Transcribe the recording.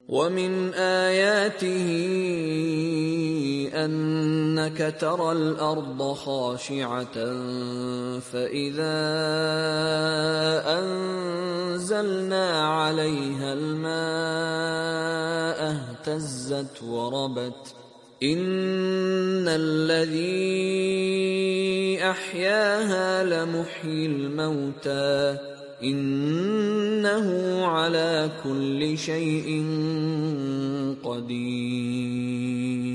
ومن آياته أنك ترى الأرض خاشعة فإذا أنزلنا عليها الماء اهتزت وربت إن الذي أحياها لمحيي الموتى إنه على كل شيء قدير.